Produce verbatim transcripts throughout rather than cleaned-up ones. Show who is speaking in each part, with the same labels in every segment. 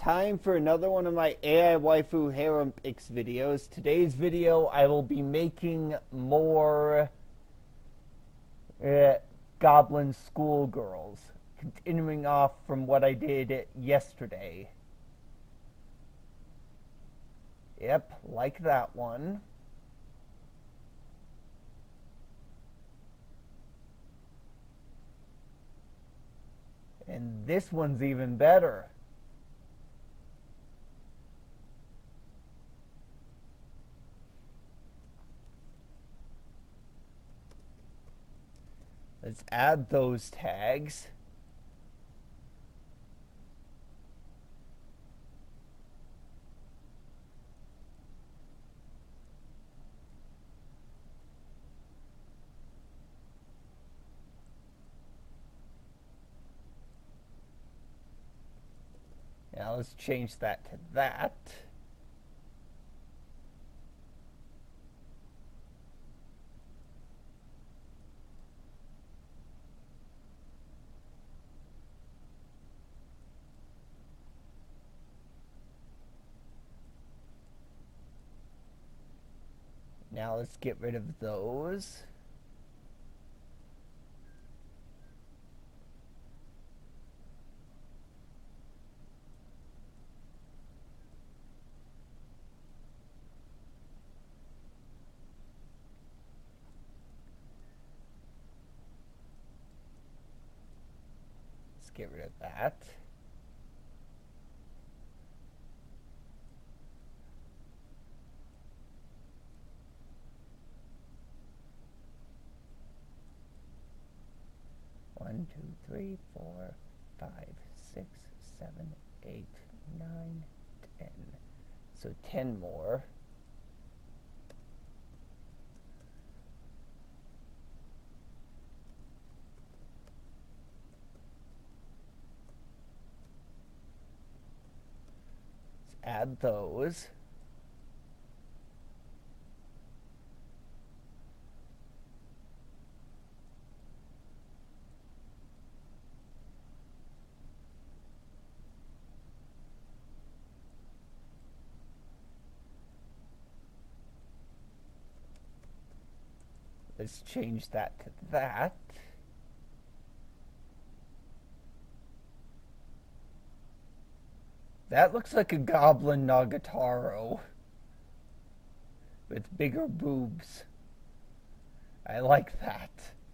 Speaker 1: time for another one of my A I Waifu Harem Picks videos. Today's video, I will be making more uh, Goblin Schoolgirls, continuing off from what I did yesterday. Yep, like that one. And this one's even better. Let's add those tags. Now let's change that to that. Now let's get rid of those. Let's get rid of that. One, two, three, four, five, six, seven, eight, nine, ten. So ten more. Let's add those. Let's change that to that. That looks like a Goblin Nagatoro with bigger boobs. I like that.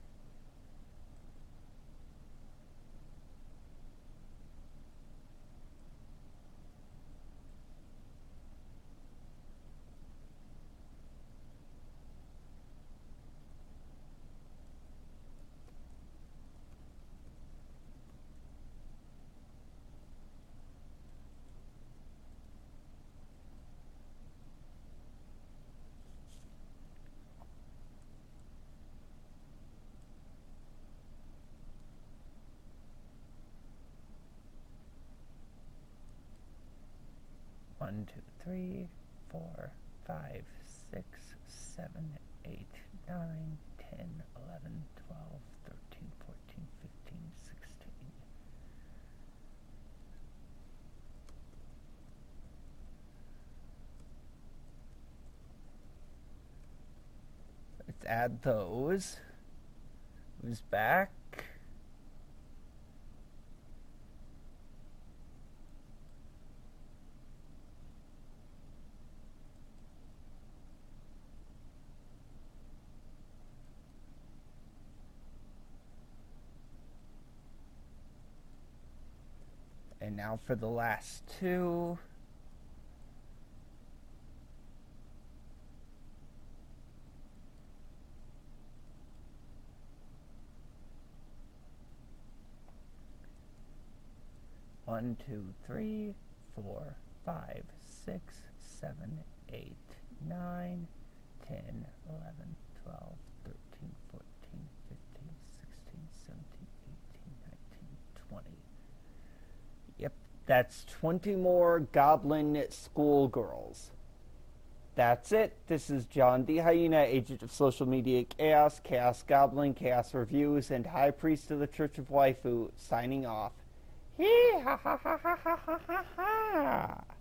Speaker 1: One, two, three, four, five, six, seven, eight, nine, ten, eleven, twelve, thirteen, fourteen, fifteen, sixteen. Let's add those. Who's back? And now for the last two. One, two, three, four, five, six, seven, eight, nine, ten, eleven, twelve, thirteen, fourteen, fifteen, sixteen, seventeen, eighteen, nineteen, twenty. Yep, that's twenty more Goblin Schoolgirls. That's it. This is John the Hyena, Agent of Social Media Chaos, Chaos Goblin, Chaos Reviews, and High Priest of the Church of Waifu, signing off. Hee ha ha ha ha ha ha ha. Ah!